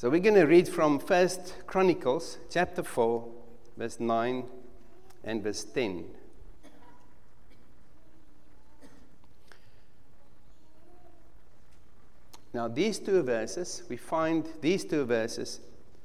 So we're going to read from 1 Chronicles chapter 4, verse 9 and verse 10. Now these two verses, we find these two verses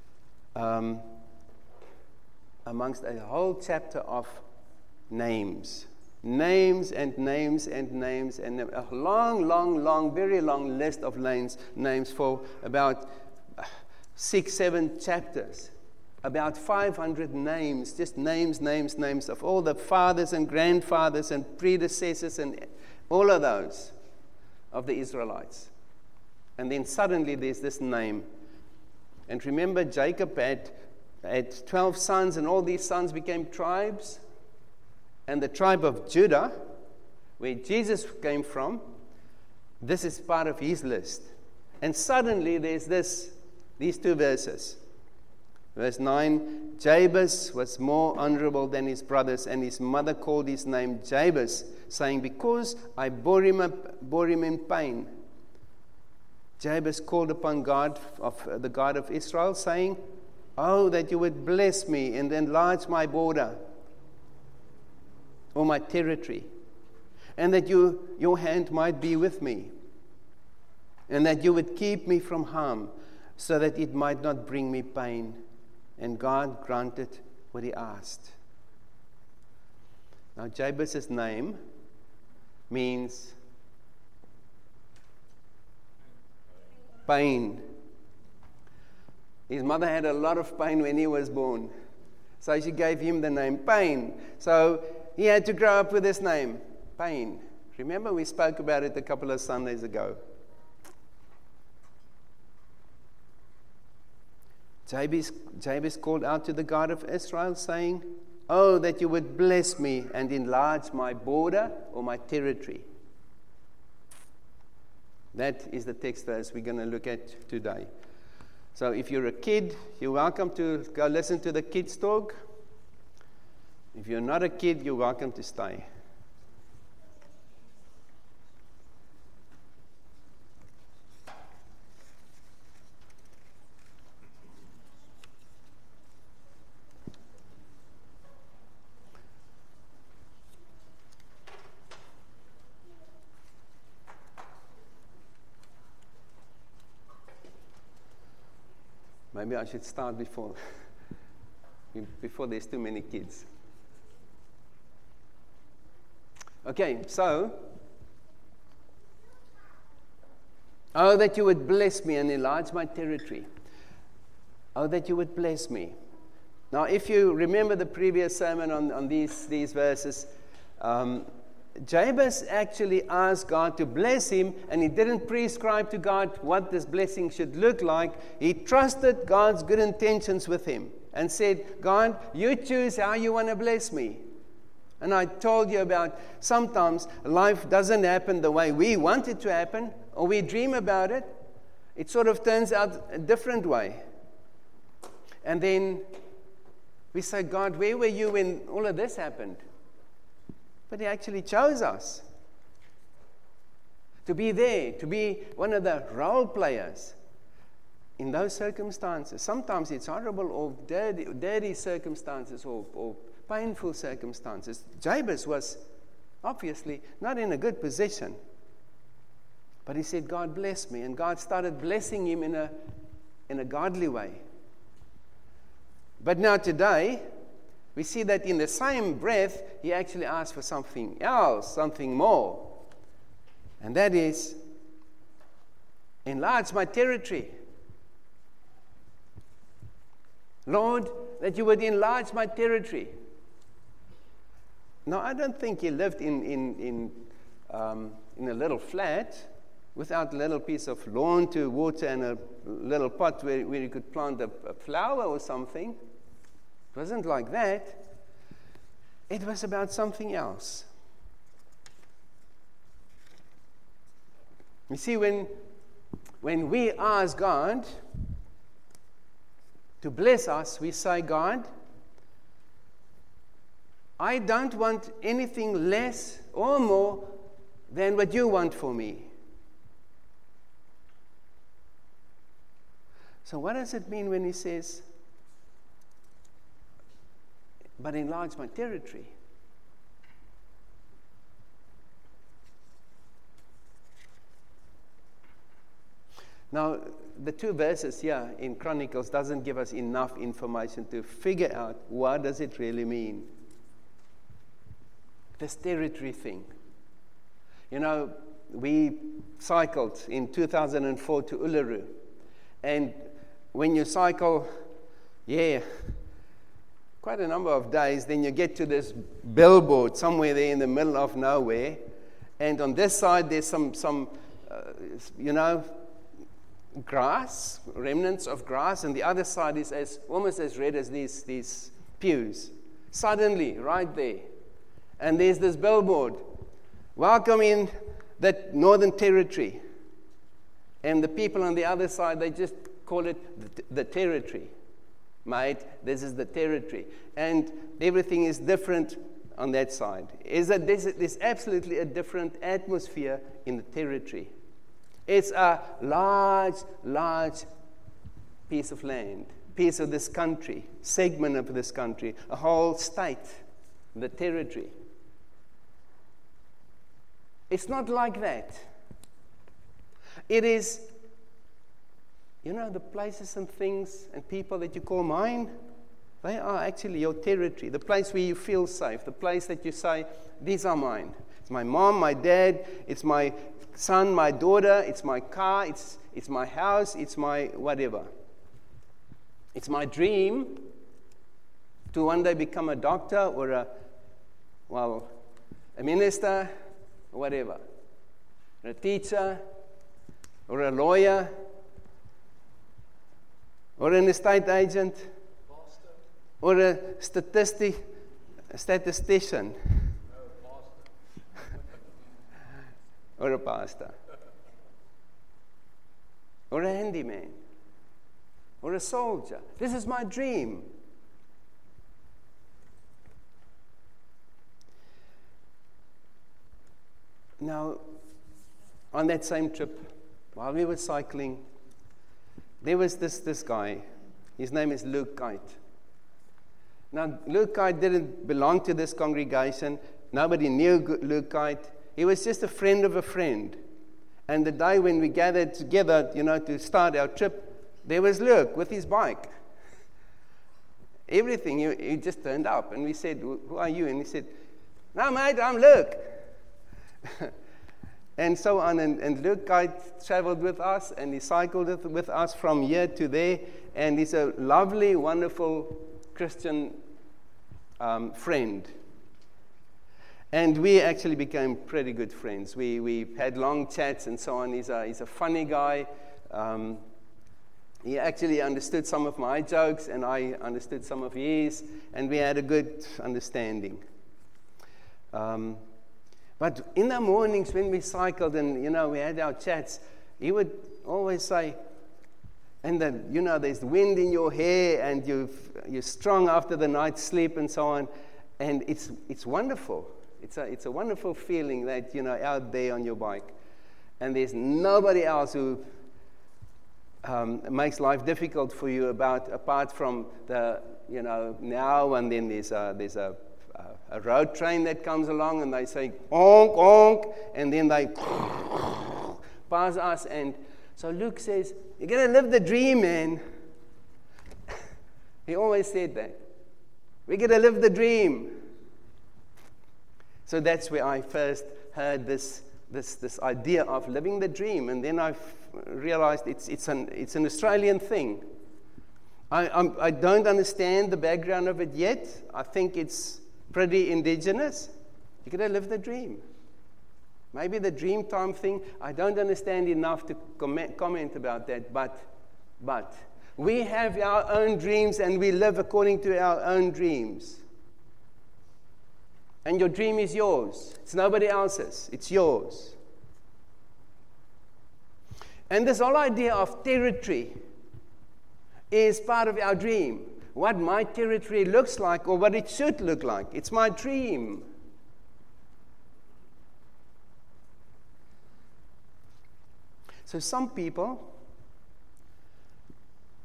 amongst a whole chapter of names. Names and names and names, and a long, very long list of names for about 6-7 chapters. About 500 names, just names of all the fathers and grandfathers and predecessors and all of those of the Israelites. And then suddenly there's this name. And remember, Jacob had 12 sons, and all these sons became tribes. And the tribe of Judah, where Jesus came from, this is part of his list. And suddenly there's these two verses. Verse 9, Jabez was more honorable than his brothers, and his mother called his name Jabez, saying, because I bore him in pain. Jabez called upon God, the God of Israel, saying, oh, that you would bless me and enlarge my border, or my territory, and that your hand might be with me, and that you would keep me from harm, so that it might not bring me pain. And God granted what he asked. Now Jabez's name means pain. His mother had a lot of pain when he was born, so she gave him the name Pain. So he had to grow up with this name, Pain. Remember, we spoke about it a couple of Sundays ago. Jabez called out to the God of Israel, saying, oh, that you would bless me and enlarge my border or my territory. That is the text verse we're going to look at today. So if you're a kid, you're welcome to go listen to the kids' talk. If you're not a kid, you're welcome to stay. Maybe I should start before there's too many kids. Okay, so, oh, that you would bless me and enlarge my territory. Oh, that you would bless me. Now, if you remember the previous sermon on these verses, Jabez actually asked God to bless him, and he didn't prescribe to God what this blessing should look like. He trusted God's good intentions with him and said, God, you choose how you want to bless me. And I told you about sometimes life doesn't happen the way we want it to happen, or we dream about it. It sort of turns out a different way. And then we say, God, where were you when all of this happened? But he actually chose us to be there, to be one of the role players in those circumstances. Sometimes it's horrible or dirty circumstances or painful circumstances. Jabez was obviously not in a good position. But he said, God bless me. And God started blessing him in a godly way. But now today, we see that in the same breath, he actually asked for something else, something more. And that is, enlarge my territory. Lord, that you would enlarge my territory. Now, I don't think he lived in a little flat without a little piece of lawn to water and a little pot where he could plant a flower or something. It wasn't like that. It was about something else. You see, when we ask God to bless us, we say, God, I don't want anything less or more than what you want for me. So what does it mean when he says, but enlarge my territory? Now, the two verses here in Chronicles doesn't give us enough information to figure out what does it really mean. This territory thing. You know, we cycled in 2004 to Uluru. And when you cycle, quite a number of days, then you get to this billboard somewhere there in the middle of nowhere. And on this side, there's some grass, remnants of grass, and the other side is almost as red as these pews. Suddenly, right there. And there's this billboard. Welcome in that Northern Territory. And the people on the other side, they just call it the territory. Mate, this is the territory. And everything is different on that side. There's absolutely a different atmosphere in the territory. It's a large piece of land, piece of this country, segment of this country, a whole state, the territory. It's not like that. It is, the places and things and people that you call mine, they are actually your territory, the place where you feel safe, the place that you say, these are mine. It's my mom, my dad, it's my son, my daughter, it's my car, it's my house, it's my whatever. It's my dream to one day become a doctor or a minister, or whatever, or a teacher, or a lawyer, or an estate agent, or a statistician, or a pastor, or a handyman, or a soldier. This is my dream. Now, on that same trip, while we were cycling, there was this guy. His name is Luke Kite. Now, Luke Kite didn't belong to this congregation. Nobody knew Luke Kite. He was just a friend of a friend. And the day when we gathered together, to start our trip, there was Luke with his bike. Everything, he just turned up. And we said, "Who are you?" And he said, "No, mate, I'm Luke." And so on. And Luke Kite traveled with us, and he cycled with us from here to there. And he's a lovely, wonderful Christian friend. And we actually became pretty good friends. We had long chats and so on. He's a funny guy. He actually understood some of my jokes, and I understood some of his, and we had a good understanding. But in the mornings when we cycled and, we had our chats, he would always say, and then, there's wind in your hair, and you're strong after the night's sleep and so on. And it's wonderful. It's a wonderful feeling that, out there on your bike. And there's nobody else who makes life difficult for you apart from the, now and then there's a road train that comes along and they say, honk, honk, and then they pass us. And so Luke says, "You're going to live the dream, man." He always said that. We're going to live the dream. So that's where I first heard this idea of living the dream. And then I realized it's an Australian thing. I don't understand the background of it yet. I think it's pretty indigenous. You're going to live the dream. Maybe the dream time thing, I don't understand enough to comment about that, but we have our own dreams and we live according to our own dreams. And your dream is yours. It's nobody else's. It's yours. And this whole idea of territory is part of our dream. What my territory looks like or what it should look like. It's my dream. So some people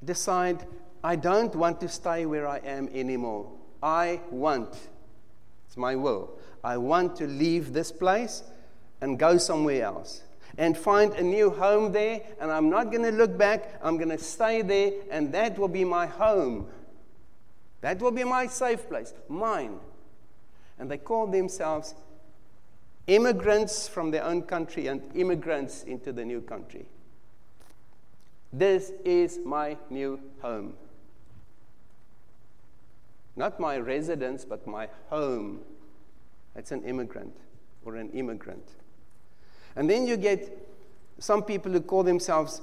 decide, I don't want to stay where I am anymore. It's my will. I want to leave this place and go somewhere else and find a new home there, and I'm not going to look back. I'm going to stay there, and that will be my home. That will be my safe place, mine. And they call themselves immigrants from their own country and immigrants into the new country. This is my new home. Not my residence, but my home. That's an immigrant or an immigrant. And then you get some people who call themselves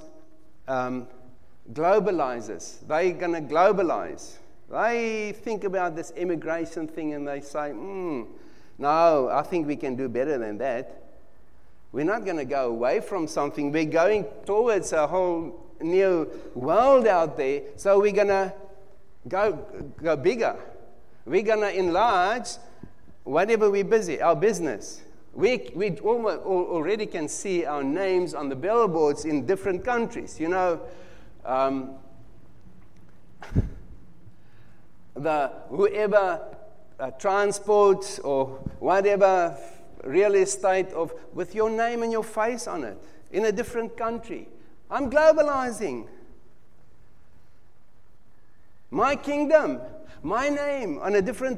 globalizers. They're going to globalize. They think about this immigration thing and they say, no, I think we can do better than that. We're not going to go away from something. We're going towards a whole new world out there. So we're going to go bigger. We're going to enlarge whatever we're busy, our business. We already can see our names on the billboards in different countries. You know, whoever transports or whatever real estate with your name and your face on it in a different country. I'm globalizing. My kingdom, my name on a different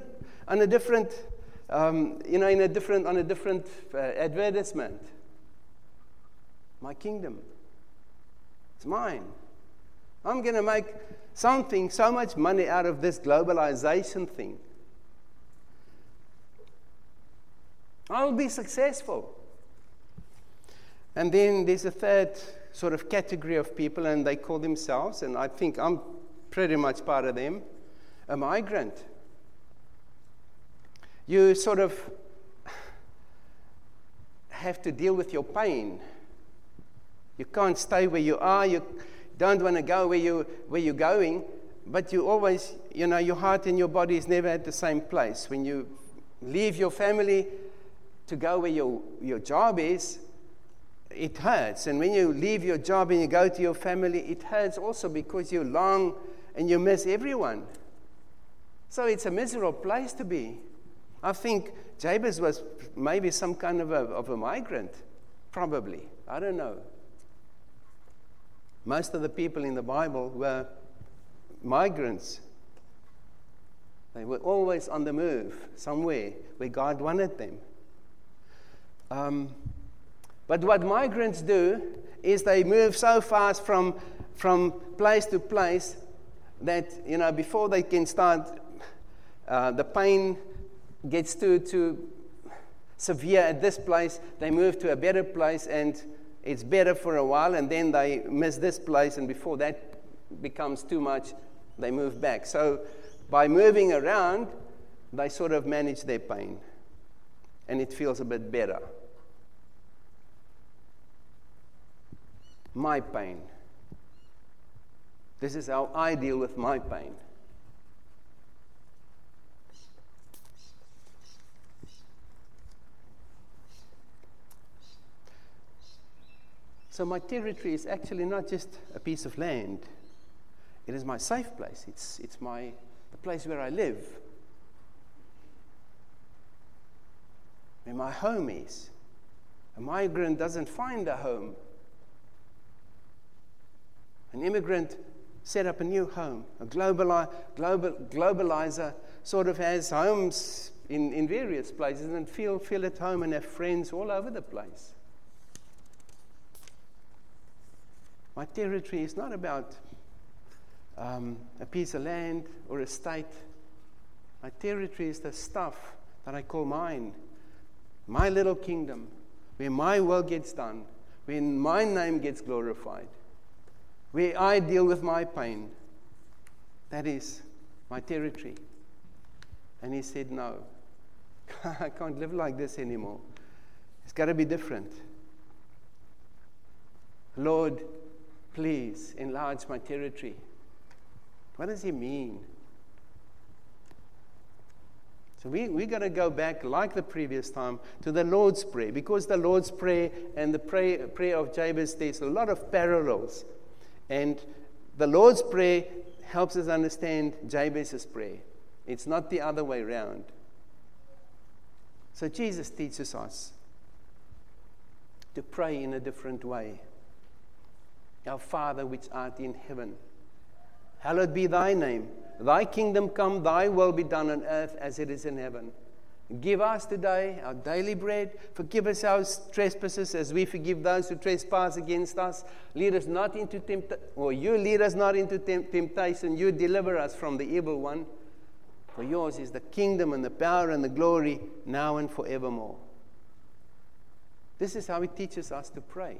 advertisement. My kingdom. It's mine. I'm going to make so much money out of this globalization thing. I'll be successful. And then there's a third sort of category of people, and they call themselves, and I think I'm pretty much part of them, a migrant. You sort of have to deal with your pain. You can't stay where you are. You don't want to go where you're going, but you always, your heart and your body is never at the same place. When you leave your family to go where your job is, it hurts. And when you leave your job and you go to your family, it hurts also because you long and you miss everyone. So it's a miserable place to be. I think Jabez was maybe some kind of a migrant, probably. I don't know. Most of the people in the Bible were migrants. They were always on the move, somewhere where God wanted them. But what migrants do is they move so fast from place to place that, before they can start, the pain gets too severe at this place, they move to a better place, and it's better for a while, and then they miss this place, and before that becomes too much, they move back. So by moving around, they sort of manage their pain, and it feels a bit better. My pain. This is how I deal with my pain. So my territory is actually not just a piece of land. It is my safe place. It's the place where I live, where my home is. A migrant doesn't find a home. An immigrant set up a new home. A globalizer sort of has homes in various places and feel at home and have friends all over the place. My territory is not about a piece of land or a state. My territory is the stuff that I call mine. My little kingdom, where my will gets done, where my name gets glorified, where I deal with my pain. That is my territory. And he said, no, I can't live like this anymore. It's got to be different. Lord, please enlarge my territory. What does he mean? So we got to go back, like the previous time, to the Lord's Prayer. Because the Lord's Prayer and the prayer of Jabez, there's a lot of parallels. And The Lord's Prayer helps us understand Jabez's prayer. It's not the other way around. So Jesus teaches us to pray in a different way. Our Father which art in heaven, hallowed be thy name. Thy kingdom come, thy will be done on earth as it is in heaven. Give us today our daily bread. Forgive us our trespasses as we forgive those who trespass against us. Lead us not into you lead us not into temptation. You deliver us from the evil one. For yours is the kingdom and the power and the glory now and forevermore. This is how He teaches us to pray.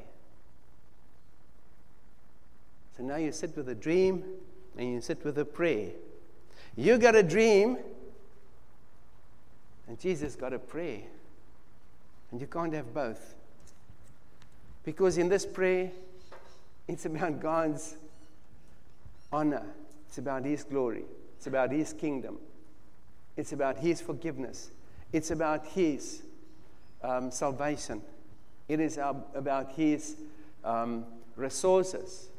So now you sit with a dream and you sit with a prayer. You got a dream and Jesus got a prayer. And you can't have both. Because in this prayer, it's about God's honor. It's about His glory. It's about His kingdom. It's about His forgiveness. It's about His salvation. It is about His resources.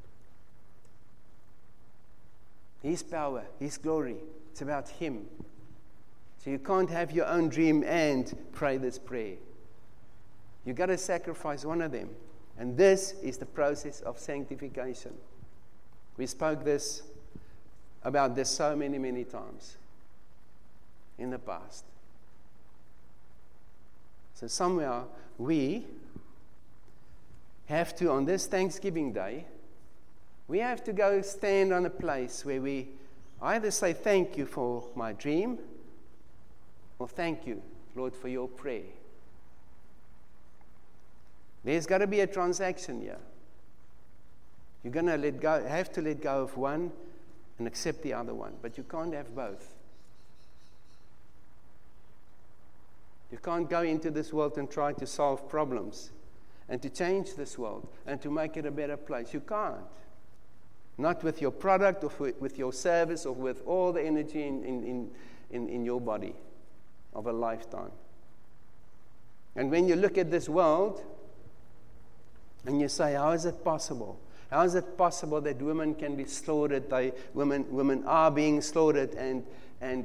His power, His glory. It's about Him. So you can't have your own dream and pray this prayer. You've got to sacrifice one of them. And this is the process of sanctification. We spoke about this so many, many times in the past. So somehow we have to, on this Thanksgiving Day, we have to go stand on a place where we either say thank you for my dream, or thank you, Lord, for your prayer. There's got to be a transaction here. You're going to have to let go of one and accept the other one, but you can't have both. You can't go into this world and try to solve problems and to change this world and to make it a better place. You can't. Not with your product or with your service or with all the energy in your body of a lifetime. And when you look at this world and you say, how is it possible? How is it possible that women can be slaughtered? Women are being slaughtered and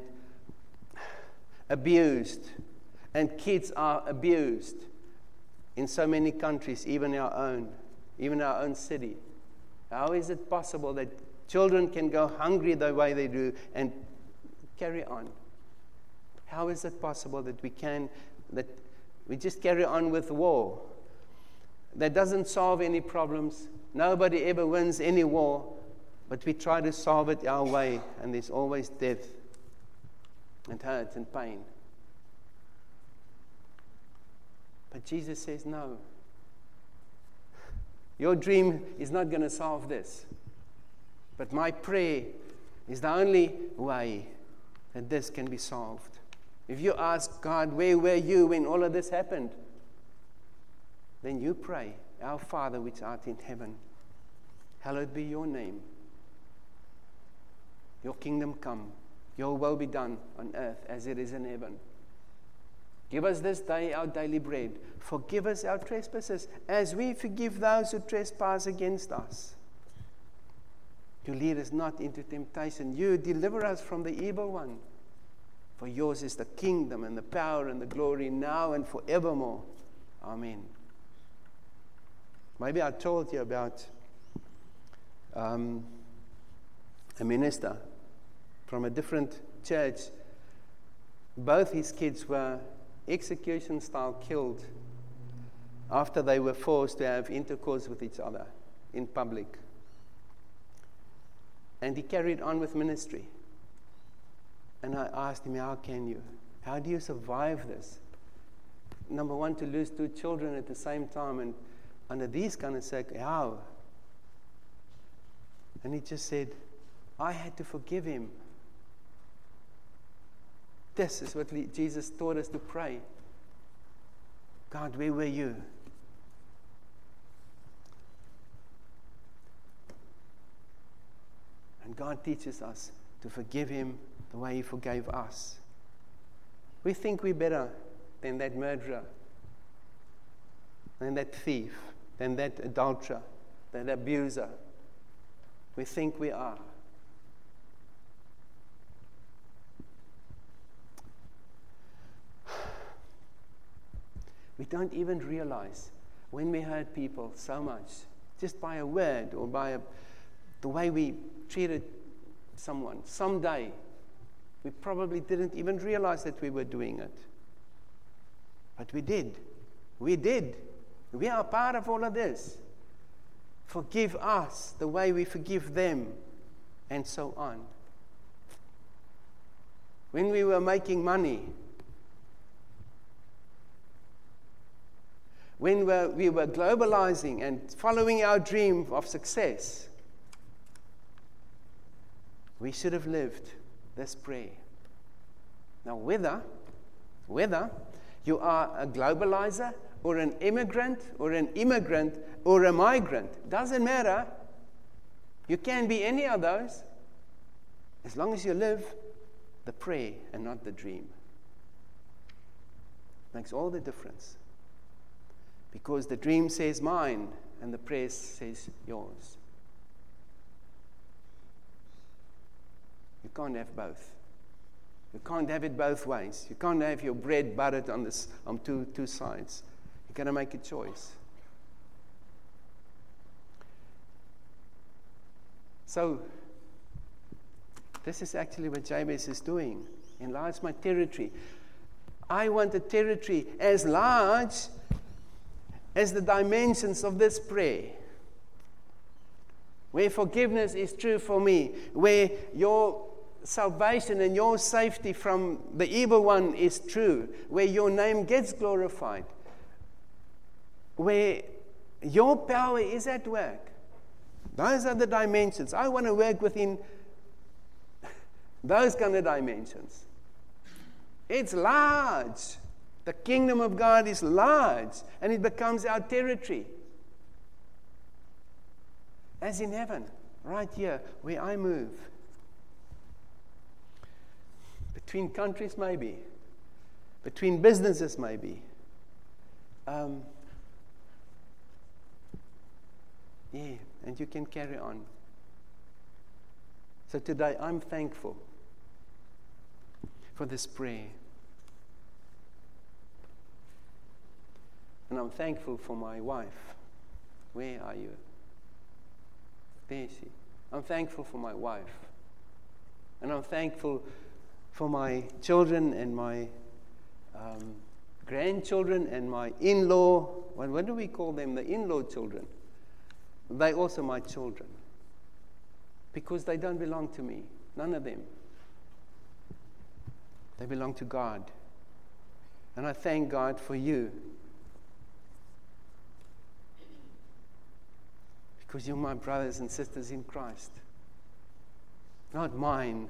abused. And kids are abused in so many countries, even our own city. How is it possible that children can go hungry the way they do and carry on? How is it possible that we just carry on with war? That doesn't solve any problems. Nobody ever wins any war, but we try to solve it our way, and there's always death and hurt and pain. But Jesus says, no. Your dream is not going to solve this. But my prayer is the only way that this can be solved. If you ask God, where were you when all of this happened? Then you pray, our Father which art in heaven, hallowed be your name. Your kingdom come, your will be done on earth as it is in heaven. Give us this day our daily bread. Forgive us our trespasses as we forgive those who trespass against us. You lead us not into temptation. You deliver us from the evil one. For yours is the kingdom and the power and the glory now and forevermore. Amen. Maybe I told you about a minister from a different church. Both his kids were execution style killed after they were forced to have intercourse with each other in public. And he carried on with ministry. And I asked him, how do you survive this? Number one, to lose 2 children at the same time, and under these kind of circumstances, how? And he just said, I had to forgive him. This is what Jesus taught us to pray. God, where were you? And God teaches us to forgive him the way he forgave us. We think we're better than that murderer, than that thief, than that adulterer, that abuser. we think we are. We don't even realize when we hurt people so much, just by a word or by the way we treated someone. Someday, we probably didn't even realize that we were doing it. But we did. We did. We are part of all of this. Forgive us the way we forgive them, and so on. When we were making money, when we were globalizing and following our dream of success, we should have lived this prayer. Now, whether you are a globalizer or an immigrant or an immigrant or a migrant, doesn't matter. You can be any of those as long as you live the prayer and not the dream. Makes all the difference. Because the dream says mine and the prayer says yours. You can't have both. You can't have it both ways. You can't have your bread buttered on two sides. You've got to make a choice. So, this is actually what Jabez is doing. Enlarge my territory. I want a territory as large as the dimensions of this prayer. Where forgiveness is true for me. Where your salvation and your safety from the evil one is true. Where your name gets glorified. Where your power is at work. Those are the dimensions. I want to work within those kind of dimensions. It's large. The kingdom of God is large, and it becomes our territory. As in heaven, right here, where I move. Between countries, maybe. Between businesses, maybe. And you can carry on. So today, I'm thankful for this prayer. And I'm thankful for my wife. Where are you? There is she. I'm thankful for my wife. And I'm thankful for my children and my grandchildren and my in-law. What do we call them? The in-law children. They're also my children. Because they don't belong to me. None of them. They belong to God. And I thank God for you. Because you're my brothers and sisters in Christ. Not mine.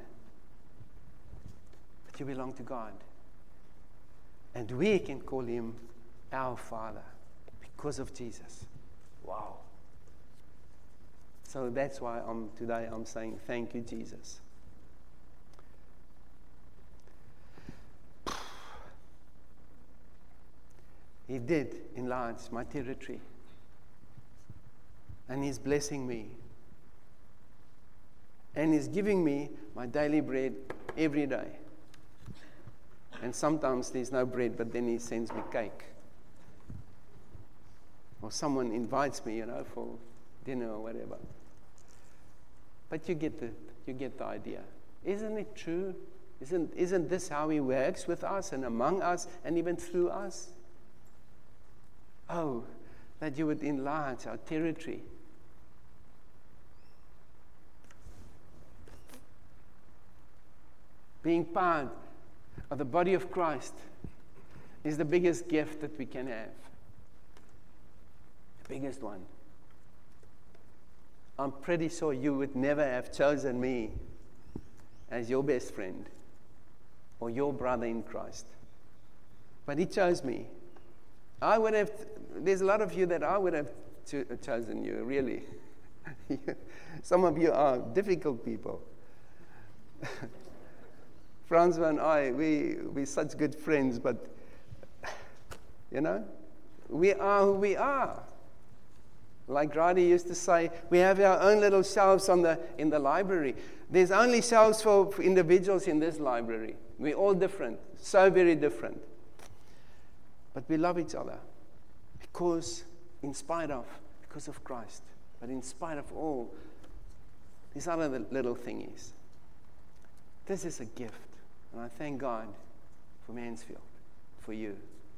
But you belong to God. And we can call him our Father because of Jesus. Wow. So that's why today I'm saying thank you, Jesus. He did enlarge my territory. And he's blessing me. And he's giving me my daily bread every day. And sometimes there's no bread, but then he sends me cake. Or someone invites me, for dinner or whatever. But you get the idea. Isn't it true? Isn't this how he works with us and among us and even through us? Oh, that you would enlarge our territory. Being part of the body of Christ is the biggest gift that we can have. The biggest one. I'm pretty sure you would never have chosen me as your best friend or your brother in Christ. But he chose me. There's a lot of you that I would have chosen you, really. Some of you are difficult people. Francois and I, we're such good friends, but, we are who we are. Like Grady used to say, we have our own little shelves in the library. There's only shelves for individuals in this library. We're all different, so very different. But we love each other because of Christ. But in spite of all these other little thingies, this is a gift. And I thank God for Mansfield, for you.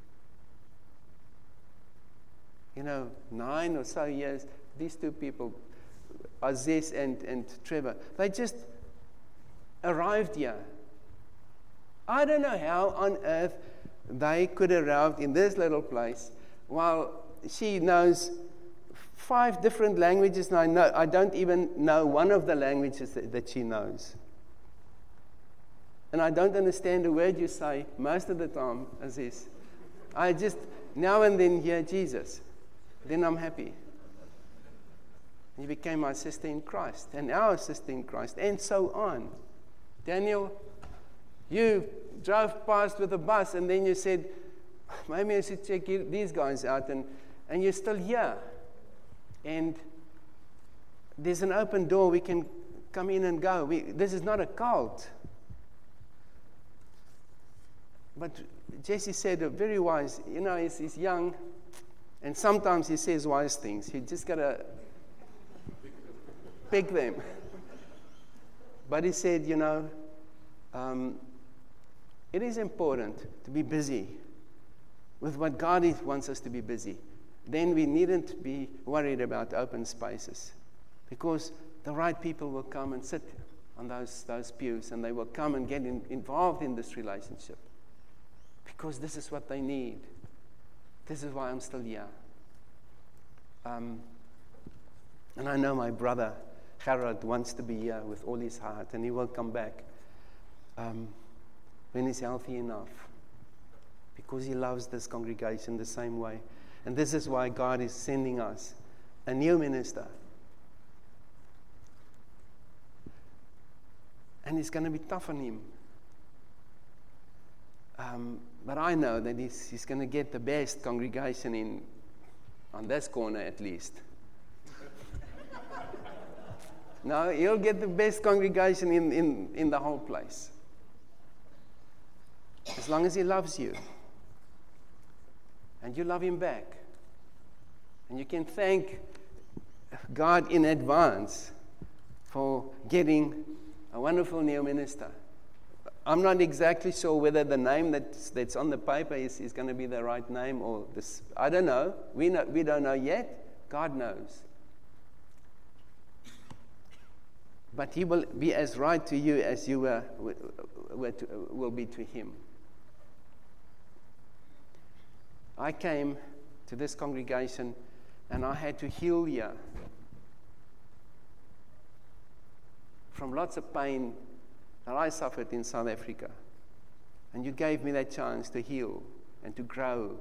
9 or so years, these two people, Aziz and Trevor, they just arrived here. I don't know how on earth they could arrive in this little place while she knows 5 different languages, and I don't even know one of the languages that she knows. And I don't understand a word you say most of the time, Aziz. I just now and then hear Jesus. Then I'm happy. You became my sister in Christ, and our sister in Christ, and so on. Daniel, you drove past with a bus, and then you said, maybe I should check these guys out, and you're still here. And there's an open door. We can come in and go. This is not a cult. But Jesse said, very wise, he's young, and sometimes he says wise things. You just got to pick them. But he said, it is important to be busy with what God wants us to be busy. Then we needn't be worried about open spaces, because the right people will come and sit on those pews, and they will come and get involved in this relationship, because this is what they need. This is why I'm still here. And I know my brother Gerard wants to be here with all his heart, and he will come back when he's healthy enough, because he loves this congregation the same way. And this is why God is sending us a new minister. And it's going to be tough on him. But I know that he's going to get the best congregation on this corner at least. No, he'll get the best congregation in the whole place. As long as he loves you. And you love him back. And you can thank God in advance for getting a wonderful new minister. I'm not exactly sure whether the name that's on the paper is going to be the right name or this. I don't know. We don't know yet. God knows. But he will be as right to you as you will be to him. I came to this congregation and I had to heal here from lots of pain that I suffered in South Africa. And you gave me that chance to heal and to grow.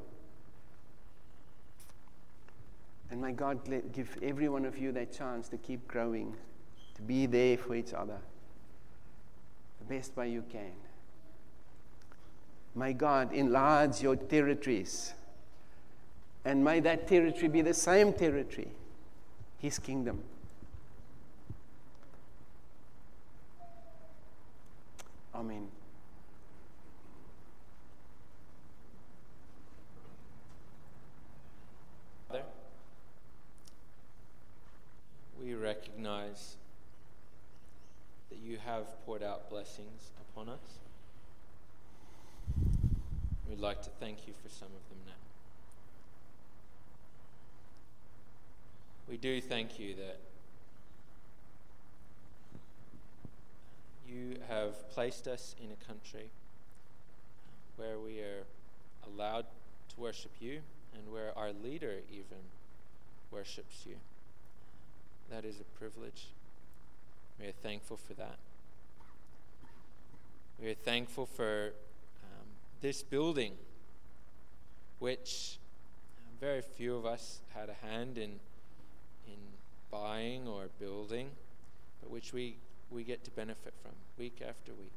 And may God give every one of you that chance to keep growing, to be there for each other the best way you can. May God enlarge your territories. And may that territory be the same territory, His kingdom. Amen. Father, we recognize that you have poured out blessings upon us. We'd like to thank you for some of them now. We do thank you that you have placed us in a country where we are allowed to worship you and where our leader even worships you. That is a privilege. We are thankful for that. We are thankful for this building, which very few of us had a hand in buying or building, but which we get to benefit from week after week.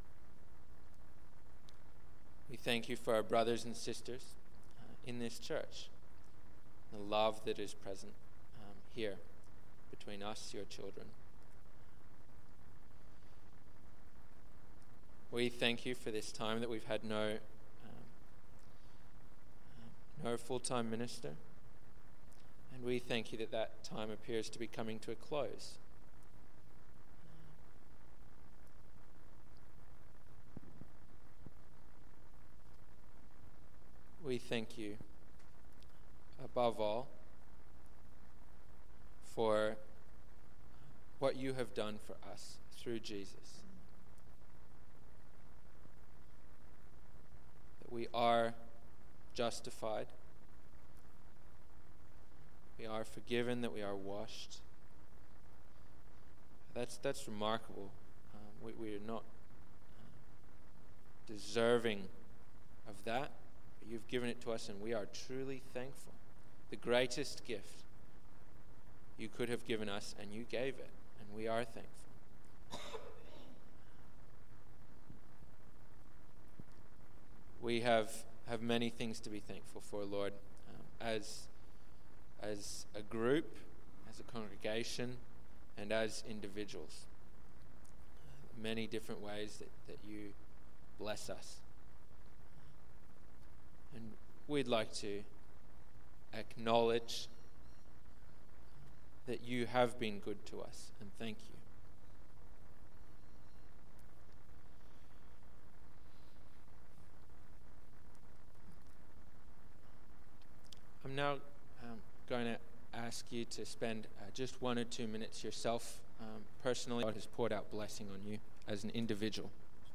We thank you for our brothers and sisters in this church, the love that is present, here between us, your children. We thank you for this time that we've had no full-time minister. And we thank you that that time appears to be coming to a close. We thank you, above all, for what you have done for us through Jesus. That we are justified, we are forgiven, that we are washed. That's remarkable. We are not deserving of that, but you've given it to us, and we are truly thankful. The greatest gift you could have given us, and you gave it, and we are thankful. We have many things to be thankful for, Lord, as a group, as a congregation, and as individuals. Many different ways that you bless us. And we'd like to acknowledge that you have been good to us, and thank you. I'm now going to ask you to spend just 1 or 2 minutes yourself personally. God has poured out blessing on you as an individual.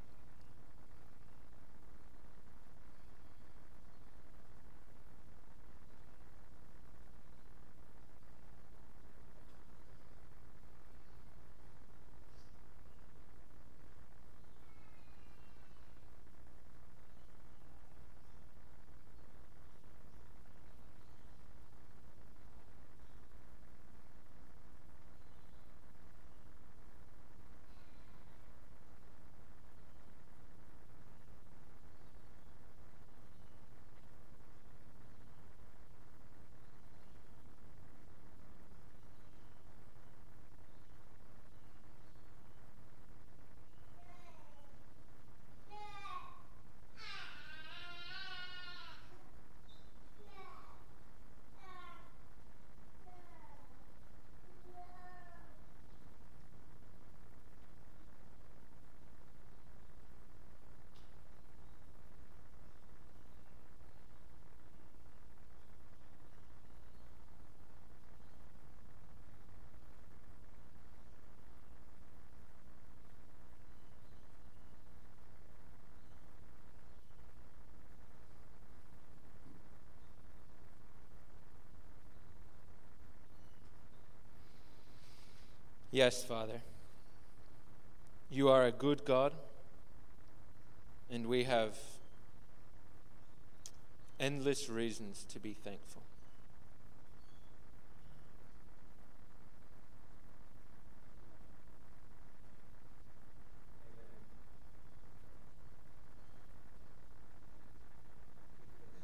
Yes, Father, you are a good God, and we have endless reasons to be thankful.